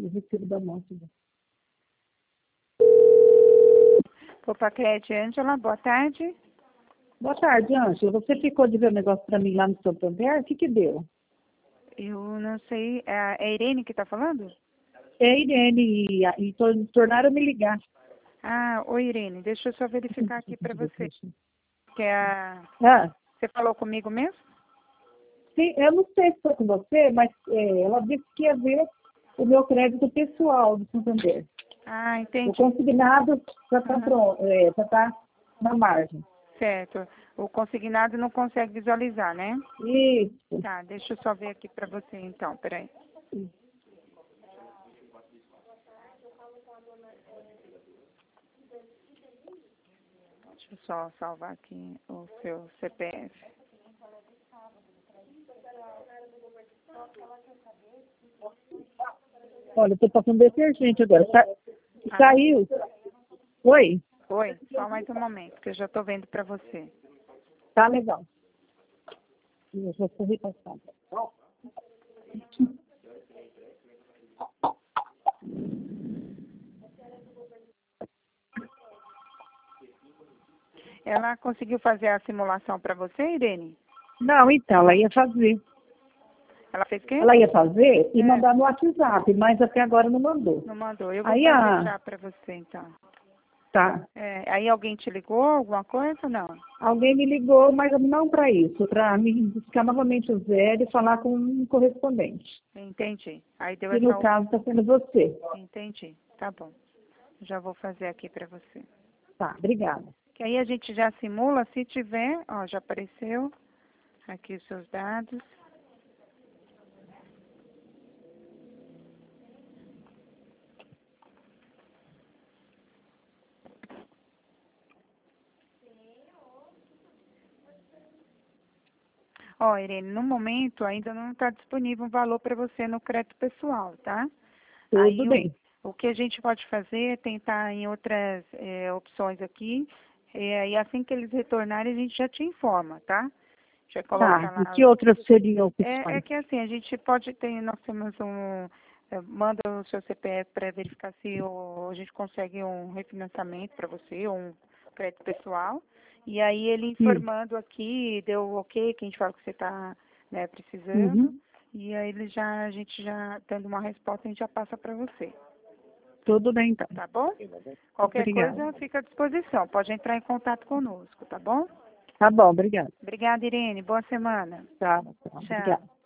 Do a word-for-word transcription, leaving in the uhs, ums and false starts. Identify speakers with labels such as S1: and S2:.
S1: recibo da moto.
S2: Popacred, Ângela, boa tarde.
S1: Boa tarde, Ângela. Você ficou de ver o negócio para mim lá no Santander? O que que deu?
S2: Eu não sei, é a é a Irene que está falando?
S1: É a Irene e, a- e tor- tornaram me ligar.
S2: Ah, oi Irene, deixa eu só verificar aqui para você. Que é a...
S1: Ah,
S2: Você falou comigo mesmo?
S1: sim, eu não sei se foi com você, mas é, ela disse que ia ver o meu crédito pessoal do Santander.
S2: Ah,
S1: O
S2: entendi.
S1: consignado já está
S2: Aham.
S1: pronto, é, já está na margem.
S2: Certo. O consignado não consegue visualizar, né?
S1: Isso.
S2: Tá, deixa eu só ver aqui para você então, peraí. Deixa eu só salvar aqui o seu C P F.
S1: Olha, eu estou passando detergente agora. Sa
S2: Ah.
S1: Saiu. Oi?
S2: Oi, só mais um momento, que eu já estou vendo para você.
S1: Tá legal. Eu já estou repassando.
S2: Ela conseguiu fazer a simulação para você, Irene?
S1: Não, então, ela ia fazer.
S2: Ela fez o quê?
S1: Ela ia fazer e
S2: É.
S1: mandar no WhatsApp, mas até agora não mandou.
S2: Não mandou. Eu vou
S1: Aí
S2: fazer
S1: a...
S2: já para você, então.
S1: Tá.
S2: É, aí alguém te ligou, alguma coisa? Não.
S1: Alguém me ligou, mas não para isso, para me buscar novamente o Zé e falar com um correspondente.
S2: Entendi. Aí deu
S1: E no
S2: essa...
S1: caso está sendo você.
S2: Entendi. Tá bom. Já vou fazer aqui para você.
S1: Tá, obrigada.
S2: Que aí a gente já simula, se tiver, ó, já apareceu aqui os seus dados. Ó, Irene, no momento ainda não está disponível um valor para você no crédito pessoal, tá?
S1: Tudo
S2: Aí o,
S1: bem.
S2: o que a gente pode fazer é tentar em outras eh, opções aqui, eh, e assim que eles retornarem a gente já te informa, tá? Já coloca
S1: Tá, e
S2: lá.
S1: que outras seriam
S2: É, é
S1: opções?
S2: que assim, a gente pode ter, nós temos um, eh, manda o seu C P F para verificar se o, a gente consegue um refinanciamento para você, ou um crédito pessoal. E aí ele
S1: Hum.
S2: informando aqui, deu o ok, que a gente fala que você está, né, precisando.
S1: Uhum.
S2: E aí ele já, a gente já, dando uma resposta, a gente já passa para você.
S1: Tudo bem, então.
S2: Tá bom? Qualquer
S1: Obrigada.
S2: coisa fica à disposição. Pode entrar em contato conosco, tá bom?
S1: Tá bom, obrigada.
S2: Obrigada, Irene. Boa semana.
S1: Tá, tá,
S2: Tchau.
S1: obrigada.